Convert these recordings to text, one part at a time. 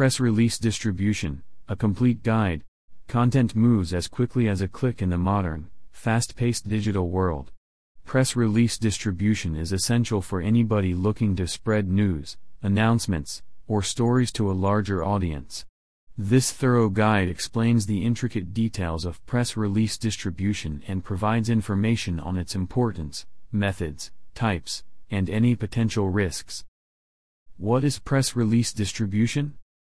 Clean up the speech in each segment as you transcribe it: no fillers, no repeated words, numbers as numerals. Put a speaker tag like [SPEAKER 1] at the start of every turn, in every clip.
[SPEAKER 1] Press release distribution, a complete guide. Content moves as quickly as a click in the modern, fast-paced digital world. Press release distribution is essential for anybody looking to spread news, announcements, or stories to a larger audience. This thorough guide explains the intricate details of press release distribution and provides information on its importance, methods, types, and any potential risks. What is press release distribution?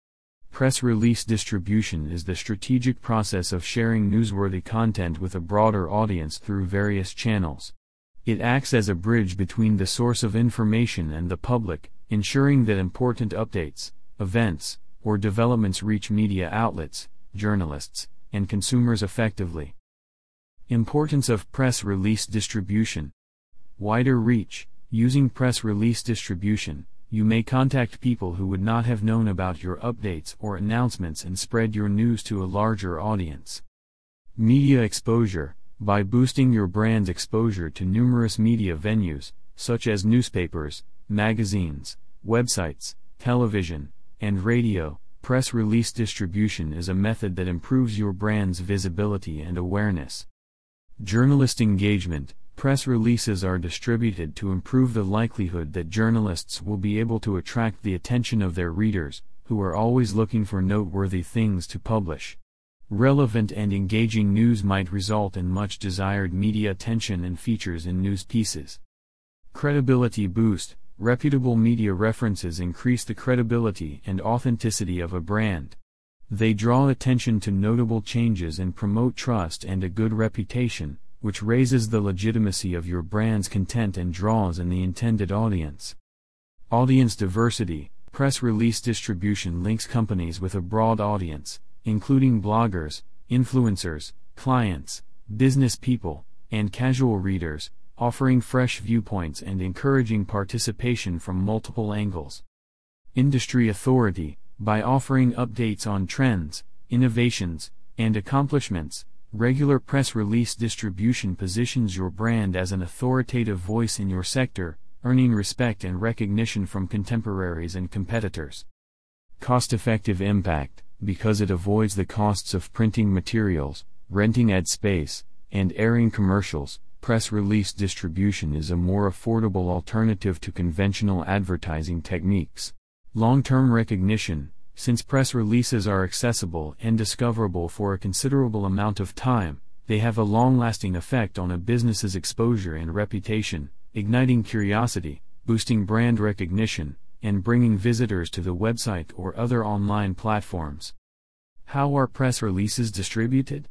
[SPEAKER 1] Press release distribution is the strategic process of sharing newsworthy content with a broader audience through various channels. It acts as a bridge between the source of information and the public, ensuring that important updates, events, or developments reach media outlets, journalists, and consumers effectively. Importance of press release distribution. Wider reach. Using press release distribution, you may contact people who would not have known about your updates or announcements and spread your news to a larger audience. Media exposure. By boosting your brand's exposure to numerous media venues, such as newspapers, magazines, websites, television, and radio, press release distribution is a method that improves your brand's visibility and awareness. Journalist engagement. Press releases are distributed to improve the likelihood that journalists will be able to attract the attention of their readers, who are always looking for noteworthy things to publish. Relevant and engaging news might result in much desired media attention and features in news pieces. Credibility boost. Reputable media references increase the credibility and authenticity of a brand. They draw attention to notable changes and promote trust and a good reputation, which raises the legitimacy of your brand's content and draws in the intended audience. Audience diversity. Press release distribution links companies with a broad audience, including bloggers, influencers, clients, business people, and casual readers, offering fresh viewpoints and encouraging participation from multiple angles. Industry authority. By offering updates on trends, innovations, and accomplishments, regular press release distribution positions your brand as an authoritative voice in your sector, earning respect and recognition from contemporaries and competitors. Cost-effective impact. Because it avoids the costs of printing materials, renting ad space, and airing commercials, press release distribution is a more affordable alternative to conventional advertising techniques. Long-term recognition. Since press releases are accessible and discoverable for a considerable amount of time, they have a long-lasting effect on a business's exposure and reputation, igniting curiosity, boosting brand recognition, and bringing visitors to the website or other online platforms. How are press releases distributed?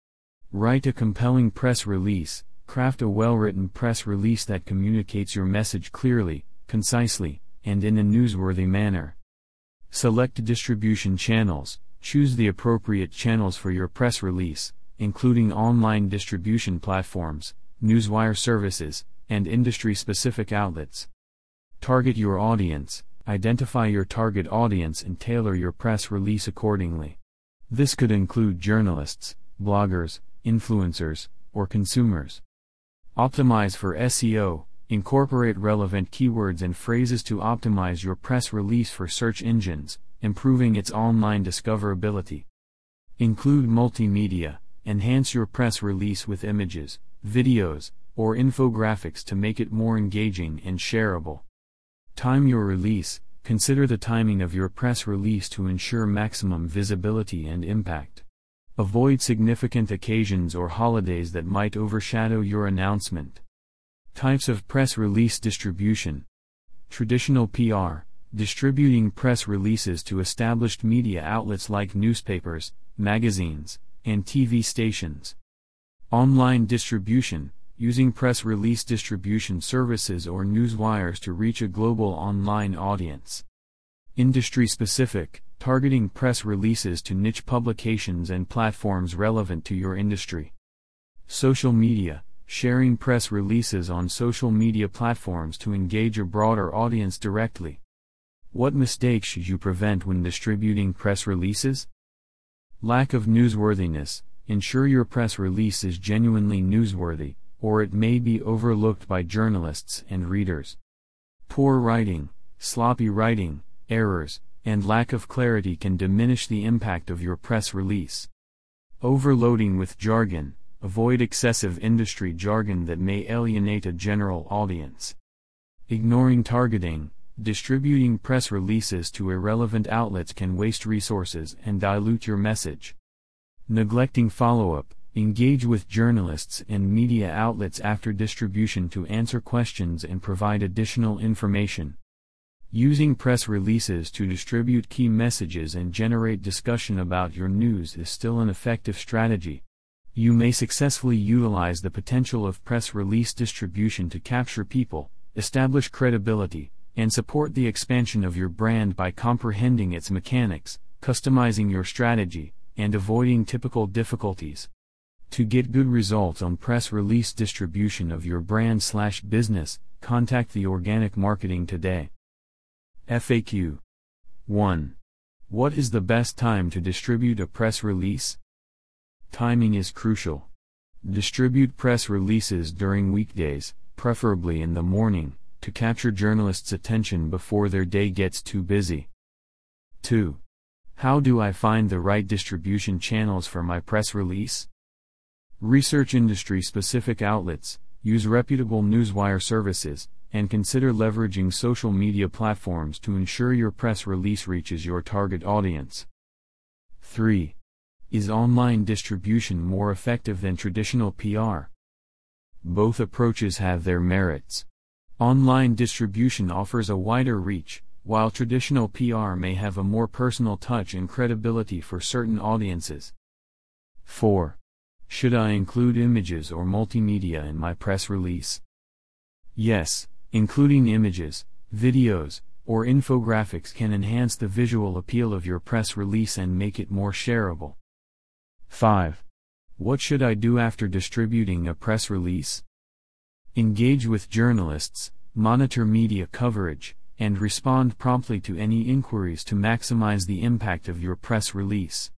[SPEAKER 1] Write a compelling press release. Craft a well-written press release that communicates your message clearly, concisely, and in a newsworthy manner. Select distribution channels. Choose the appropriate channels for your press release, including online distribution platforms, newswire services, and industry-specific outlets. Target your audience. Identify your target audience and tailor your press release accordingly. This could include journalists, bloggers, influencers, or consumers. Optimize for SEO. Incorporate relevant keywords and phrases to optimize your press release for search engines, improving its online discoverability. Include multimedia. Enhance your press release with images, videos, or infographics to make it more engaging and shareable. Time your release. Consider the timing of your press release to ensure maximum visibility and impact. Avoid significant occasions or holidays that might overshadow your announcement. Types of press release distribution. Traditional PR. Distributing press releases to established media outlets like newspapers, magazines, and TV stations. Online distribution. Using press release distribution services or newswires to reach a global online audience. Industry-specific. Targeting press releases to niche publications and platforms relevant to your industry. Social media. Sharing press releases on social media platforms to engage a broader audience directly. What mistakes should you prevent when distributing press releases? Lack of newsworthiness. Ensure your press release is genuinely newsworthy, or it may be overlooked by journalists and readers. Poor writing, sloppy writing, errors, and lack of clarity can diminish the impact of your press release. Overloading with jargon. Avoid excessive industry jargon that may alienate a general audience. Ignoring targeting. Distributing press releases to irrelevant outlets can waste resources and dilute your message. Neglecting follow-up. Engage with journalists and media outlets after distribution to answer questions and provide additional information. Using press releases to distribute key messages and generate discussion about your news is still an effective strategy. You may successfully utilize the potential of press release distribution to capture people, establish credibility, and support the expansion of your brand by comprehending its mechanics, customizing your strategy, and avoiding typical difficulties. To get good results on press release distribution of your brand/business, contact the Organic Marketing today. FAQ 1. What is the best time to distribute a press release? Timing is crucial. Distribute press releases during weekdays, preferably in the morning, to capture journalists' attention before their day gets too busy. 2. How do I find the right distribution channels for my press release? Research industry-specific outlets, use reputable newswire services, and consider leveraging social media platforms to ensure your press release reaches your target audience. 3. Is online distribution more effective than traditional PR? Both approaches have their merits. Online distribution offers a wider reach, while traditional PR may have a more personal touch and credibility for certain audiences. 4. Should I include images or multimedia in my press release? Yes, including images, videos, or infographics can enhance the visual appeal of your press release and make it more shareable. 5. What should I do after distributing a press release? Engage with journalists, monitor media coverage, and respond promptly to any inquiries to maximize the impact of your press release.